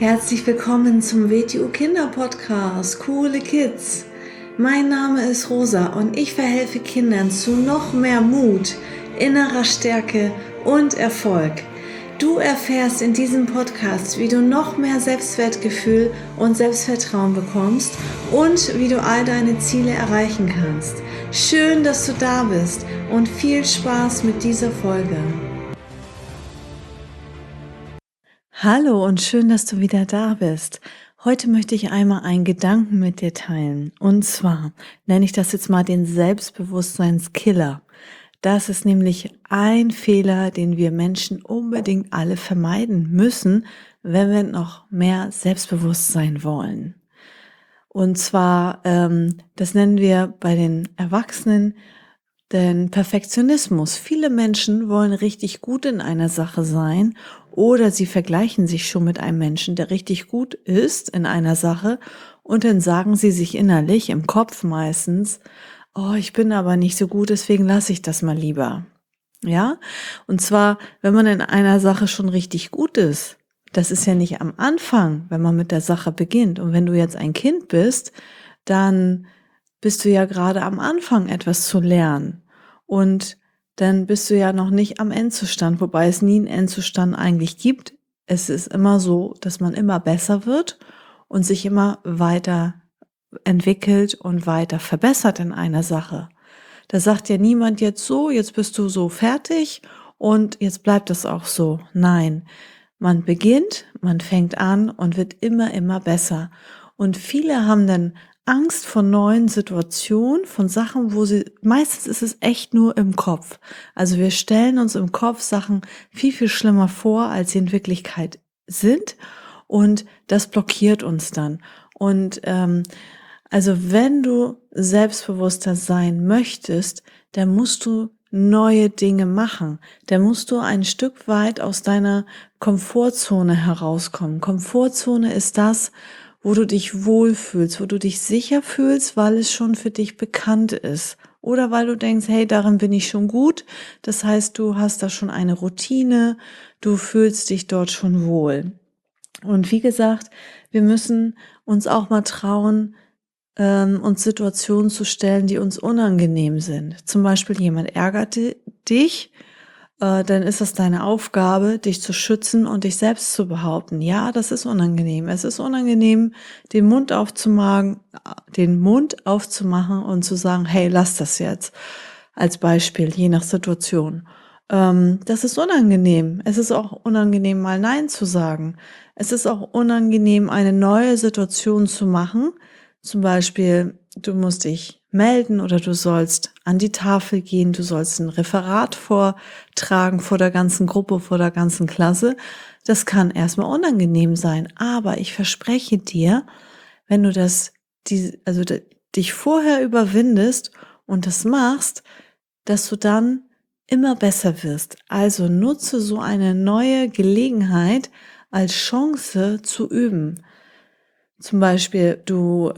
Herzlich willkommen zum WTU Kinder Podcast, Coole Kids. Mein Name ist Rosa und ich verhelfe Kindern zu noch mehr Mut, innerer Stärke und Erfolg. Du erfährst in diesem Podcast, wie du noch mehr Selbstwertgefühl und Selbstvertrauen bekommst und wie du all deine Ziele erreichen kannst. Schön, dass du da bist und viel Spaß mit dieser Folge. Hallo und schön, dass du wieder da bist. Heute möchte ich einmal einen Gedanken mit dir teilen. Und zwar nenne ich das jetzt mal den Selbstbewusstseinskiller. Das ist nämlich ein Fehler, den wir Menschen unbedingt alle vermeiden müssen, wenn wir noch mehr Selbstbewusstsein wollen. Und zwar, das nennen wir bei den Erwachsenen den Perfektionismus. Viele Menschen wollen richtig gut in einer Sache sein oder sie vergleichen sich schon mit einem Menschen, der richtig gut ist in einer Sache und dann sagen sie sich innerlich, im Kopf meistens, oh, ich bin aber nicht so gut, deswegen lasse ich das mal lieber. Ja? Und zwar, wenn man in einer Sache schon richtig gut ist, das ist ja nicht am Anfang, wenn man mit der Sache beginnt. Und wenn du jetzt ein Kind bist, dann bist du ja gerade am Anfang etwas zu lernen. Und dann bist du ja noch nicht am Endzustand, wobei es nie einen Endzustand eigentlich gibt. Es ist immer so, dass man immer besser wird und sich immer weiter entwickelt und weiter verbessert in einer Sache. Da sagt ja niemand jetzt so, jetzt bist du so fertig und jetzt bleibt es auch so. Nein, man beginnt, man fängt an und wird immer besser. Und viele haben dann Angst vor neuen Situationen, von Sachen, meistens ist es echt nur im Kopf. Also wir stellen uns im Kopf Sachen viel schlimmer vor, als sie in Wirklichkeit sind. Und das blockiert uns dann. Und also wenn du selbstbewusster sein möchtest, dann musst du neue Dinge machen. Dann musst du ein Stück weit aus deiner Komfortzone herauskommen. Komfortzone ist das, wo du dich wohlfühlst, wo du dich sicher fühlst, weil es schon für dich bekannt ist. Oder weil du denkst, hey, darin bin ich schon gut. Das heißt, du hast da schon eine Routine, du fühlst dich dort schon wohl. Und wie gesagt, wir müssen uns auch mal trauen, uns Situationen zu stellen, die uns unangenehm sind. Zum Beispiel jemand ärgert dich, dann ist es deine Aufgabe, dich zu schützen und dich selbst zu behaupten. Ja, das ist unangenehm. Es ist unangenehm, den Mund aufzumachen und zu sagen, hey, lass das jetzt. Als Beispiel, je nach Situation. Das ist unangenehm. Es ist auch unangenehm, mal Nein zu sagen. Es ist auch unangenehm, eine neue Situation zu machen. Zum Beispiel, du musst dich melden oder du sollst an die Tafel gehen, du sollst ein Referat vortragen vor der ganzen Gruppe, vor der ganzen Klasse. Das kann erstmal unangenehm sein, aber ich verspreche dir, wenn du dich vorher überwindest und das machst, dass du dann immer besser wirst. Also nutze so eine neue Gelegenheit als Chance zu üben. Zum Beispiel, du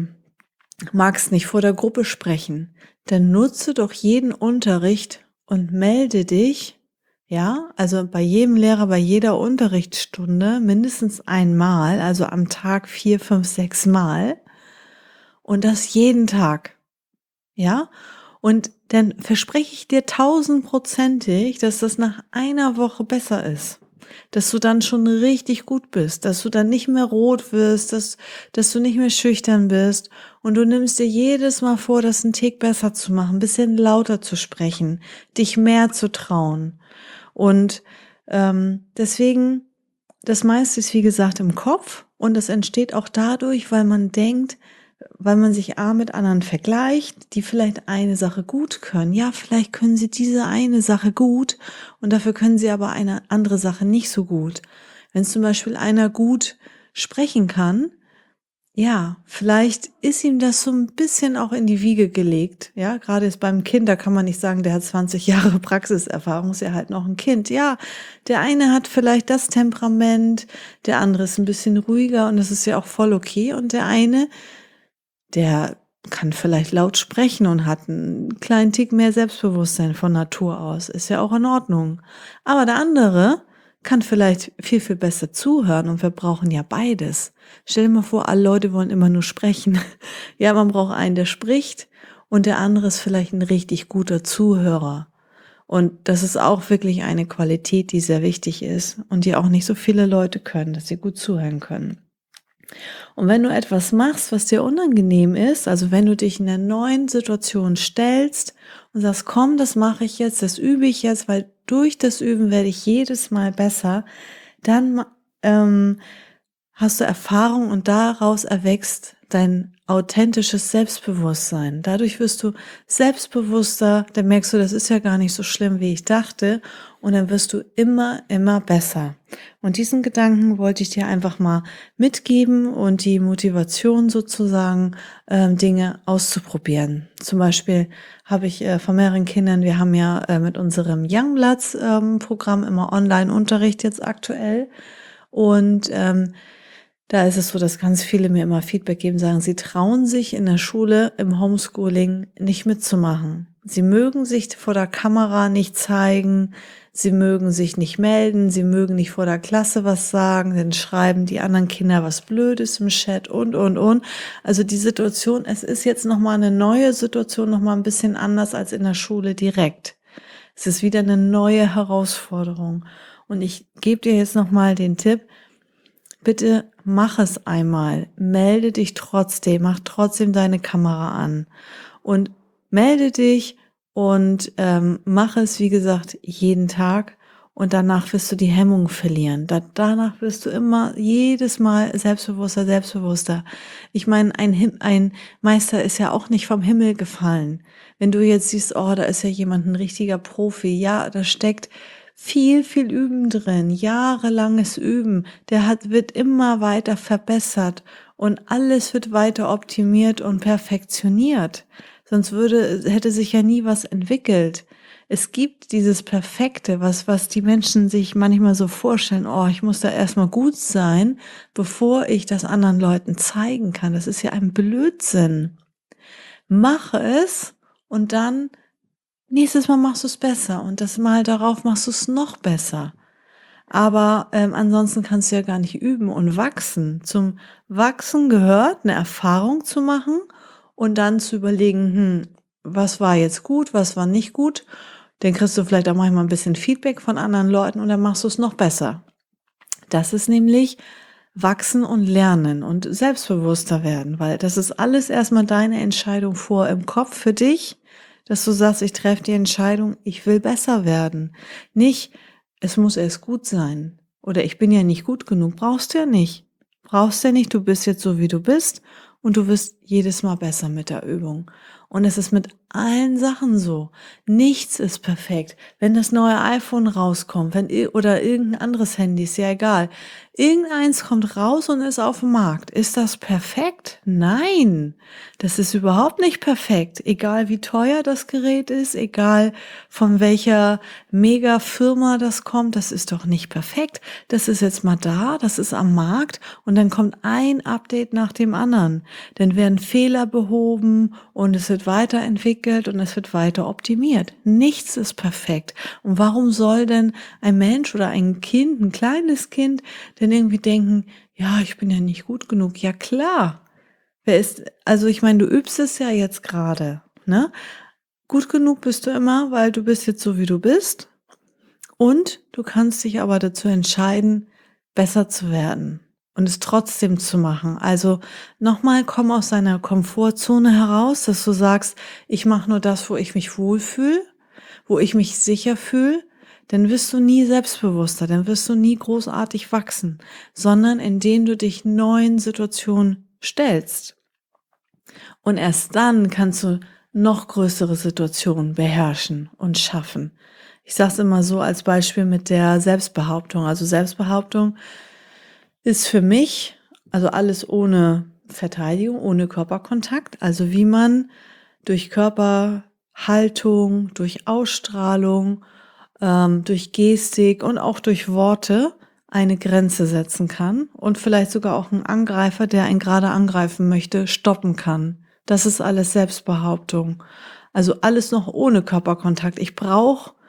magst nicht vor der Gruppe sprechen, dann nutze doch jeden Unterricht und melde dich, ja, also bei jedem Lehrer, bei jeder Unterrichtsstunde mindestens einmal, also am Tag 4, 5, 6 Mal und das jeden Tag, ja, und dann verspreche ich dir 1000%ig, dass das nach einer Woche besser ist. Dass du dann schon richtig gut bist, dass du dann nicht mehr rot wirst, dass du nicht mehr schüchtern bist und du nimmst dir jedes Mal vor, das einen Tick besser zu machen, ein bisschen lauter zu sprechen, dich mehr zu trauen. Und deswegen, das meiste ist wie gesagt im Kopf und das entsteht auch dadurch, weil man denkt, weil man sich mit anderen vergleicht, die vielleicht eine Sache gut können. Ja, vielleicht können sie diese eine Sache gut und dafür können sie aber eine andere Sache nicht so gut. Wenn zum Beispiel einer gut sprechen kann, ja, vielleicht ist ihm das so ein bisschen auch in die Wiege gelegt. Ja, gerade jetzt beim Kind, da kann man nicht sagen, der hat 20 Jahre Praxiserfahrung, ist ja halt noch ein Kind. Ja, der eine hat vielleicht das Temperament, der andere ist ein bisschen ruhiger und das ist ja auch voll okay. Und der eine, der kann vielleicht laut sprechen und hat einen kleinen Tick mehr Selbstbewusstsein von Natur aus. Ist ja auch in Ordnung. Aber der andere, kann vielleicht viel, viel besser zuhören und wir brauchen ja beides. Stell dir mal vor, alle Leute wollen immer nur sprechen. Ja, man braucht einen, der spricht und der andere ist vielleicht ein richtig guter Zuhörer. Und das ist auch wirklich eine Qualität, die sehr wichtig ist und die auch nicht so viele Leute können, dass sie gut zuhören können. Und wenn du etwas machst, was dir unangenehm ist, also wenn du dich in einer neuen Situation stellst und sagst, komm, das mache ich jetzt, das übe ich jetzt, weil durch das Üben werde ich jedes Mal besser, dann hast du Erfahrung und daraus erwächst dein authentisches Selbstbewusstsein. Dadurch wirst du selbstbewusster, dann merkst du, das ist ja gar nicht so schlimm, wie ich dachte, und dann wirst du immer, immer besser. Und diesen Gedanken wollte ich dir einfach mal mitgeben und die Motivation sozusagen, Dinge auszuprobieren. Zum Beispiel habe ich von mehreren Kindern, wir haben ja mit unserem Youngbloods Programm immer Online-Unterricht jetzt aktuell und da ist es so, dass ganz viele mir immer Feedback geben, sagen, sie trauen sich in der Schule im Homeschooling nicht mitzumachen. Sie mögen sich vor der Kamera nicht zeigen, sie mögen sich nicht melden, sie mögen nicht vor der Klasse was sagen, dann schreiben die anderen Kinder was Blödes im Chat und. Also die Situation, es ist jetzt nochmal eine neue Situation, nochmal ein bisschen anders als in der Schule direkt. Es ist wieder eine neue Herausforderung. Und ich gebe dir jetzt nochmal den Tipp, bitte mach es einmal, melde dich trotzdem, mach trotzdem deine Kamera an und melde dich und mach es, wie gesagt, jeden Tag und danach wirst du die Hemmung verlieren. Danach wirst du immer jedes Mal selbstbewusster, selbstbewusster. Ich meine, ein Meister ist ja auch nicht vom Himmel gefallen. Wenn du jetzt siehst, oh, da ist ja jemand ein richtiger Profi, ja, da steckt viel, viel Üben drin, jahrelanges Üben. Wird immer weiter verbessert und alles wird weiter optimiert und perfektioniert. Sonst hätte sich ja nie was entwickelt. Es gibt dieses Perfekte, was die Menschen sich manchmal so vorstellen, oh, ich muss da erstmal gut sein, bevor ich das anderen Leuten zeigen kann. Das ist ja ein Blödsinn. Mache es und dann nächstes Mal machst du es besser und das Mal darauf machst du es noch besser. Aber ansonsten kannst du ja gar nicht üben und wachsen. Zum Wachsen gehört, eine Erfahrung zu machen und dann zu überlegen, was war jetzt gut, was war nicht gut. Dann kriegst du vielleicht auch manchmal ein bisschen Feedback von anderen Leuten und dann machst du es noch besser. Das ist nämlich wachsen und lernen und selbstbewusster werden, weil das ist alles erstmal deine Entscheidung im Kopf für dich, dass du sagst, ich treffe die Entscheidung, ich will besser werden. Nicht, es muss erst gut sein oder ich bin ja nicht gut genug. Brauchst du ja nicht. Brauchst du ja nicht, du bist jetzt so, wie du bist und du wirst jedes Mal besser mit der Übung. Und es ist mit allen Sachen so. Nichts ist perfekt. Wenn das neue iPhone rauskommt, oder irgendein anderes Handy, ist ja egal. Irgendeins kommt raus und ist auf dem Markt. Ist das perfekt? Nein, das ist überhaupt nicht perfekt. Egal wie teuer das Gerät ist, egal von welcher Mega-Firma das kommt, das ist doch nicht perfekt. Das ist jetzt mal da, das ist am Markt und dann kommt ein Update nach dem anderen. Dann werden Fehler behoben und es wird weiterentwickelt und es wird weiter optimiert. Nichts ist perfekt. Und warum soll denn ein Mensch oder ein Kind, ein kleines Kind, denn irgendwie denken, ja, ich bin ja nicht gut genug. Ja, klar. Also ich meine, du übst es ja jetzt gerade, ne? Gut genug bist du immer, weil du bist jetzt so, wie du bist. Und du kannst dich aber dazu entscheiden, besser zu werden und es trotzdem zu machen. Also nochmal, komm aus deiner Komfortzone heraus, dass du sagst, ich mache nur das, wo ich mich wohlfühle, wo ich mich sicher fühle. Dann wirst du nie selbstbewusster, dann wirst du nie großartig wachsen, sondern indem du dich neuen Situationen stellst. Und erst dann kannst du noch größere Situationen beherrschen und schaffen. Ich sage es immer so als Beispiel mit der Selbstbehauptung. Also Selbstbehauptung ist für mich, also alles ohne Verteidigung, ohne Körperkontakt, also wie man durch Körperhaltung, durch Ausstrahlung, durch Gestik und auch durch Worte eine Grenze setzen kann und vielleicht sogar auch einen Angreifer, der einen gerade angreifen möchte, stoppen kann. Das ist alles Selbstbehauptung. Also alles noch ohne Körperkontakt. Ich brauche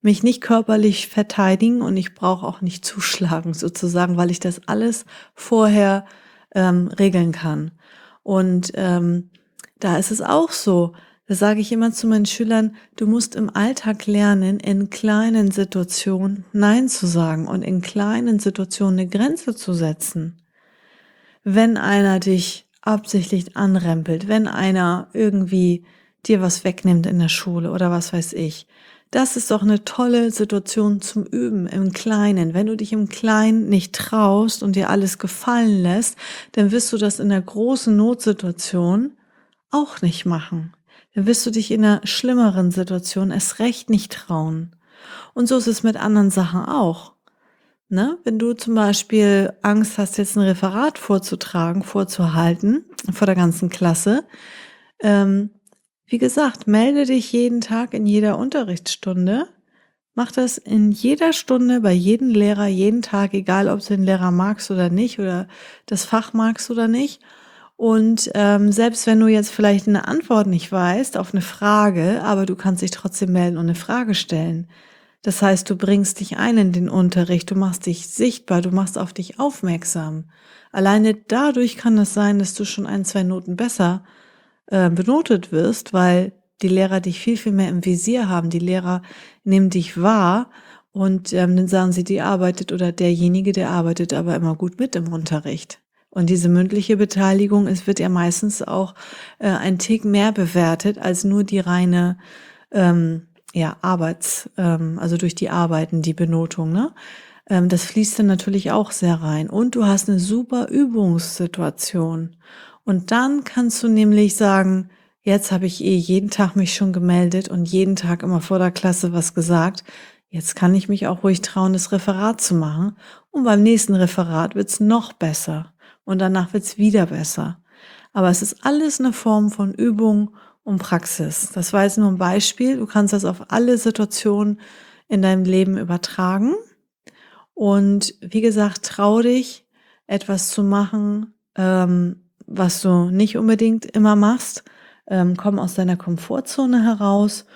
mich nicht körperlich verteidigen und ich brauche auch nicht zuschlagen sozusagen, weil ich das alles vorher regeln kann. Und da ist es auch so. Da sage ich immer zu meinen Schülern, du musst im Alltag lernen, in kleinen Situationen Nein zu sagen und in kleinen Situationen eine Grenze zu setzen. Wenn einer dich absichtlich anrempelt, wenn einer irgendwie dir was wegnimmt in der Schule oder was weiß ich, das ist doch eine tolle Situation zum Üben im Kleinen. Wenn du dich im Kleinen nicht traust und dir alles gefallen lässt, dann wirst du das in der großen Notsituation auch nicht machen. Dann wirst du dich in einer schlimmeren Situation erst recht nicht trauen. Und so ist es mit anderen Sachen auch. Ne? Wenn du zum Beispiel Angst hast, jetzt ein Referat vorzuhalten, vor der ganzen Klasse, ähm, wie gesagt, melde dich jeden Tag in jeder Unterrichtsstunde. Mach das in jeder Stunde, bei jedem Lehrer, jeden Tag, egal ob du den Lehrer magst oder nicht oder das Fach magst oder nicht. Und selbst wenn du jetzt vielleicht eine Antwort nicht weißt auf eine Frage, aber du kannst dich trotzdem melden und eine Frage stellen. Das heißt, du bringst dich ein in den Unterricht, du machst dich sichtbar, du machst auf dich aufmerksam. Alleine dadurch kann es sein, dass du schon 1, 2 Noten besser benotet wirst, weil die Lehrer dich viel, viel mehr im Visier haben. Die Lehrer nehmen dich wahr und dann sagen sie, die arbeitet oder derjenige, der arbeitet aber immer gut mit im Unterricht. Und diese mündliche Beteiligung, es wird ja meistens auch ein Tick mehr bewertet als nur die reine also durch die Arbeiten, die Benotung, ne? Das fließt dann natürlich auch sehr rein. Und du hast eine super Übungssituation. Und dann kannst du nämlich sagen, jetzt habe ich jeden Tag mich schon gemeldet und jeden Tag immer vor der Klasse was gesagt. Jetzt kann ich mich auch ruhig trauen, das Referat zu machen. Und beim nächsten Referat wird's noch besser. Und danach wird's wieder besser. Aber es ist alles eine Form von Übung und Praxis. Das war jetzt nur ein Beispiel. Du kannst das auf alle Situationen in deinem Leben übertragen. Und wie gesagt, trau dich, etwas zu machen, was du nicht unbedingt immer machst. Komm aus deiner Komfortzone heraus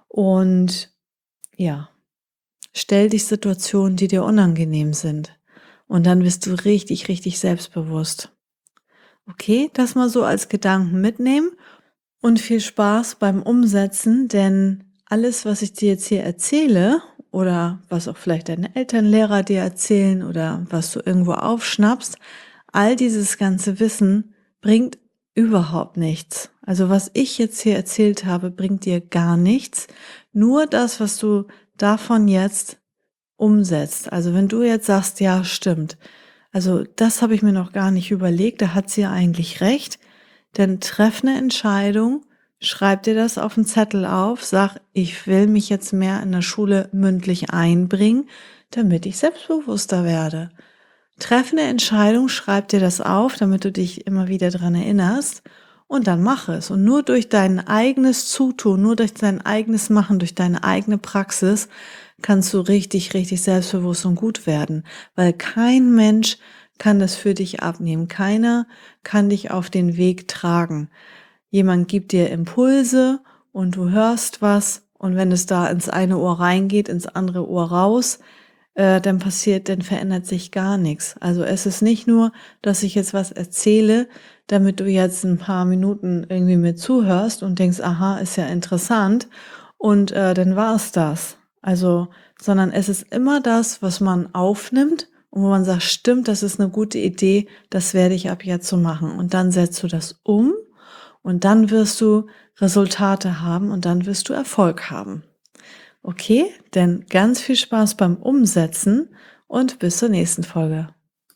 und ja, stell dich Situationen, die dir unangenehm sind. Und dann wirst du richtig, richtig selbstbewusst. Okay, das mal so als Gedanken mitnehmen und viel Spaß beim Umsetzen, denn alles, was ich dir jetzt hier erzähle oder was auch vielleicht deine Eltern, Lehrer dir erzählen oder was du irgendwo aufschnappst, all dieses ganze Wissen bringt überhaupt nichts. Also was ich jetzt hier erzählt habe, bringt dir gar nichts. Nur das, was du davon jetzt umsetzt. Also wenn du jetzt sagst, ja, stimmt. Also das habe ich mir noch gar nicht überlegt, da hat sie ja eigentlich recht. Dann treff eine Entscheidung, schreib dir das auf einen Zettel auf, sag, ich will mich jetzt mehr in der Schule mündlich einbringen, damit ich selbstbewusster werde. Treff eine Entscheidung, schreib dir das auf, damit du dich immer wieder dran erinnerst und dann mach es. Und nur durch dein eigenes Zutun, nur durch dein eigenes Machen, durch deine eigene Praxis kannst du richtig, richtig selbstbewusst und gut werden, weil kein Mensch kann das für dich abnehmen. Keiner kann dich auf den Weg tragen. Jemand gibt dir Impulse und du hörst was und wenn es da ins eine Ohr reingeht, ins andere Ohr raus, dann verändert sich gar nichts. Also es ist nicht nur, dass ich jetzt was erzähle, damit du jetzt ein paar Minuten irgendwie mir zuhörst und denkst, aha, ist ja interessant und dann war's das. Also, sondern es ist immer das, was man aufnimmt und wo man sagt, stimmt, das ist eine gute Idee, das werde ich ab jetzt so machen. Und dann setzt du das um und dann wirst du Resultate haben und dann wirst du Erfolg haben. Okay, denn ganz viel Spaß beim Umsetzen und bis zur nächsten Folge.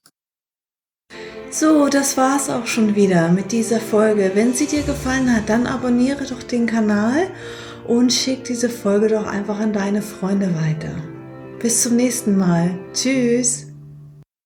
So, das war's auch schon wieder mit dieser Folge. Wenn sie dir gefallen hat, dann abonniere doch den Kanal und schick diese Folge doch einfach an deine Freunde weiter. Bis zum nächsten Mal. Tschüss.